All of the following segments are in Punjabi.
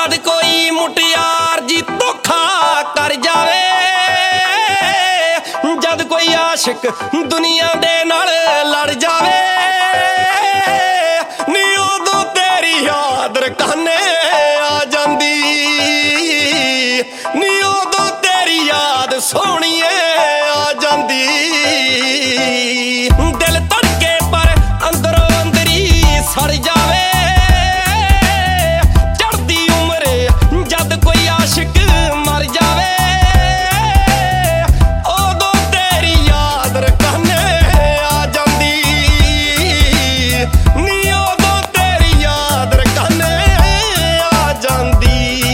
जद कोई मुटियार जी धोखा कर जावे, जद कोई आशिक दुनिया दे नाल लड़ जावे, नी उदों तेरी याद रकाने आ जांदी, नी उदों तेरी याद सोहणीए आ जांदी। दिल धड़के पर अंदरों अंदरी सड़ जावे, चढ़दी उम्र जद कोई आशिक मर जावे, उदों तेरी याद रकाने आ जांदी, नी उदों तेरी याद रकाने आ जांदी।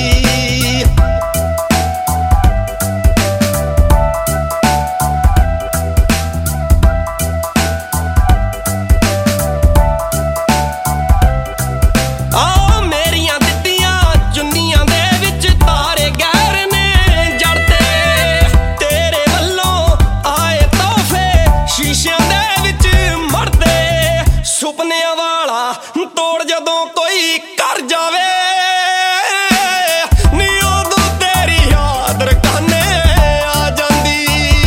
ਸੁਪਨਿਆਂ ਵਾਲਾ ਤੋੜ ਜਦੋਂ ਕੋਈ ਕਰ ਜਾਵੇ, ਨੀ ਉਦੋਂ ਤੇਰੀ ਯਾਦ ਰਕਾਨੇ ਆ ਜਾਂਦੀ,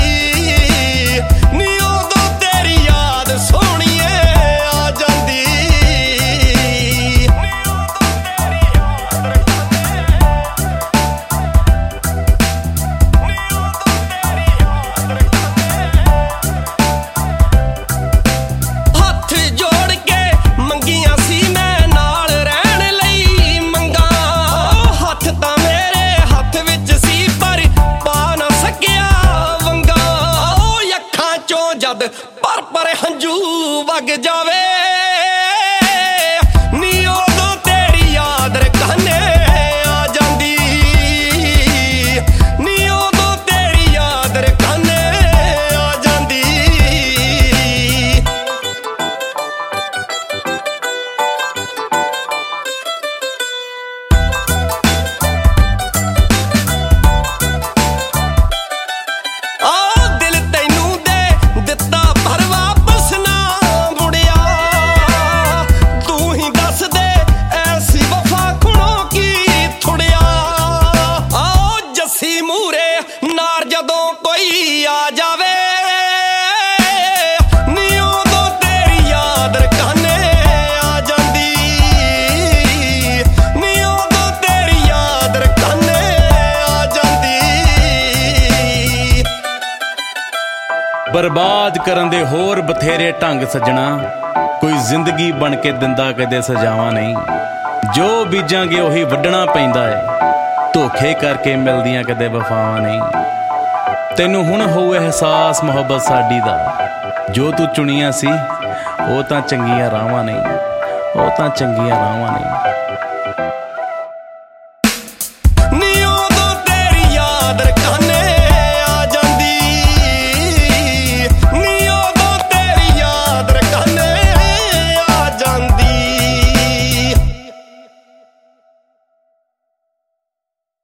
ਨੀ ਉਦੋਂ ਤੇਰੀ ਯਾਦ ਸੋਹਣੀਏ ਆ ਜਾਂਦੀ, ਨੀ ਉਦੋਂ ਤੇਰੀ ਯਾਦ ਰਕਾਨੇ, ਨੀ ਉਦੋਂ ਤੇਰੀ ਯਾਦ ਰਕਾਨੇ। ਹੱਥ ਜੋ ਮੰਗੀਆਂ ਸੀ ਮੈਂ ਨਾਲ ਰਹਿਣ ਲਈ ਮੰਗਾ, ਹੱਥ ਤਾਂ ਮੇਰੇ ਹੱਥ ਵਿੱਚ ਸੀ ਪਰ ਪਾ ਨਾ ਸਕਿਆ ਵੰਗਾ, ਉਹ ਅੱਖਾਂ ਚੋਂ ਜਦ ਪਰ ਹੰਝੂ ਵਗ ਜਾਵੇ, ਨੀ ਉਦੋਂ ਤੇਰੀ ਯਾਦ ਰਕਾਨੇ ਆ ਜਾਂਦੀ, ਨੀ ਉਦੋਂ ਤੇਰੀ ਯਾਦ ਰਕਾਨੇ ਆ ਜਾਂਦੀ। ਜਦੋਂ ਕੋਈ ਆ ਜਾਵੇ, ਨੀ ਉਦੋਂ ਤੇਰੀ ਯਾਦ ਰਕਾਨੇ ਆ ਜਾਂਦੀ, ਨੀ ਉਦੋਂ ਤੇਰੀ ਯਾਦ ਰਕਾਨੇ ਆ ਜਾਂਦੀ। ਬਰਬਾਦ ਕਰਨ ਦੇ ਹੋਰ ਬਥੇਰੇ ਢੰਗ ਸੱਜਣਾ, ਕੋਈ ਜ਼ਿੰਦਗੀ ਬਣ ਕੇ ਦਿੰਦਾ ਕਦੇ ਸਜ਼ਾਵਾਂ ਨਹੀਂ, ਜੋ ਬੀਜਾਂਗੇ ਉਹੀ ਵੱਢਣਾ ਪੈਂਦਾ ਏ, ਧੋਖੇ ਕਰਕੇ ਮਿਲਦੀਆਂ ਕਦੇ ਵਫਾਵਾਂ ਨਹੀਂ। ਤੈਨੂੰ ਹੁਣ ਹੋਊ ਅਹਿਸਾਸ ਮੁਹੱਬਤ ਸਾਡੀ ਦਾ, ਜੋ ਤੂੰ ਚੁਣੀਆਂ ਸੀ ਉਹ ਤਾਂ ਚੰਗੀਆਂ ਰਾਹਾਂ ਨਹੀਂ, ਉਹ ਤਾਂ ਚੰਗੀਆਂ ਰਾਹਾਂ ਨਹੀਂ।